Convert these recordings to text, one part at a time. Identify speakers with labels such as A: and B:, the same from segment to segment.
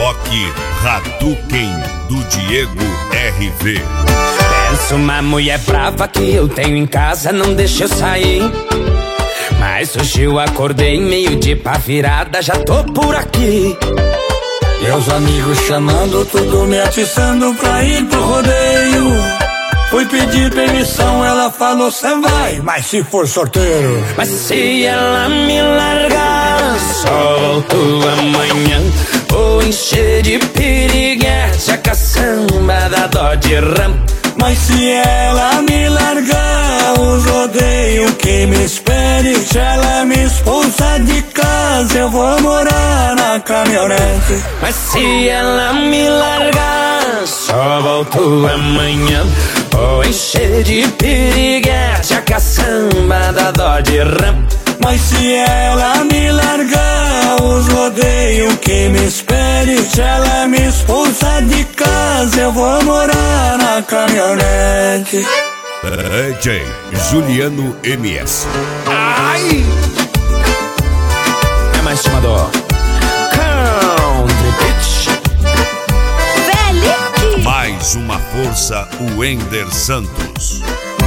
A: Rock Hadouken do Diego RV.
B: Penso uma mulher brava que eu tenho em casa, não deixa eu sair. Mas hoje eu acordei meio de pá virada, já tô por aqui.
C: Meus amigos chamando, tudo me atiçando pra ir pro rodeio. Fui pedir permissão, ela falou, cê vai, mas se for sorteiro.
B: Mas se ela me largar, solto amanhã. Vou encher de piriguete a caçamba da Dodge Ram.
C: Mas se ela me largar, os rodeios que me espere. Se ela me expulsar de casa, eu vou morar na caminhonete.
B: Mas se ela me largar, só volto amanhã. Vou encher de piriguete a caçamba da Dodge Ram.
C: Mas se ela me largar, os rodeios que me espere. Se ela me expulsar de casa, eu vou morar na caminhonete.
A: DJ Juliano MS.
B: Ai! É mais chamador Country Bitch.
D: Felipe.
A: Mais uma força, o Ender Santos.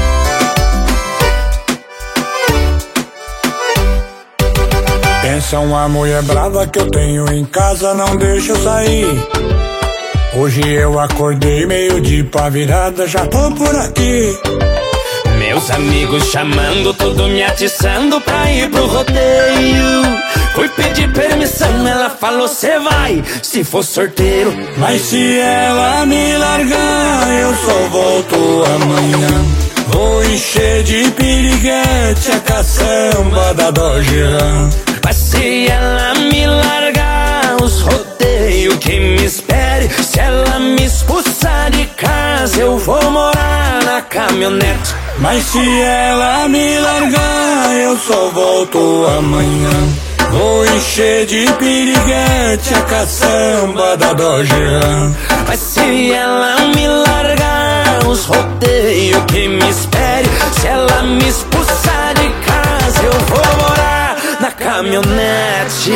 C: Pensa uma mulher brava que eu tenho em casa, não deixa eu sair. Hoje eu acordei meio de pá virada, já tô por aqui.
B: Meus amigos chamando, tudo me atiçando pra ir pro rodeio. Fui pedir permissão, ela falou, cê vai, se for sorteiro.
C: Mas se ela me largar, eu só volto amanhã. Vou encher de piriguete a caçamba da Dodge Ram.
B: Mas se ela me largar, os rodeios que me espere. Se ela me expulsar de casa, eu vou morar na caminhonete.
C: Mas se ela me largar, eu só volto amanhã. Vou encher de piriguete a caçamba da Dodge Ram.
B: Mas se ela me largar, os rodeios que me espere. Se ela me expulsar de casa, eu vou morar na caminhonete.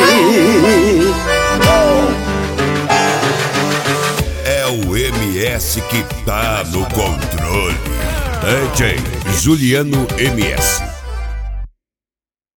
A: É o MS que tá no controle. DJ Juliano MS.